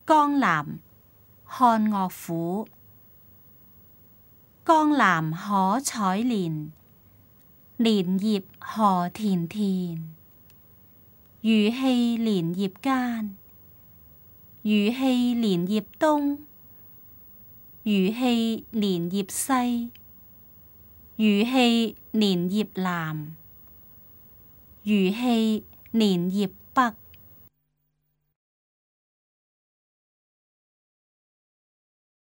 江南漢樂府。江南可採蓮，蓮葉何田田。魚戲蓮葉間，魚戲蓮葉東。魚戲蓮葉西，魚戲蓮葉南。魚戲蓮葉北。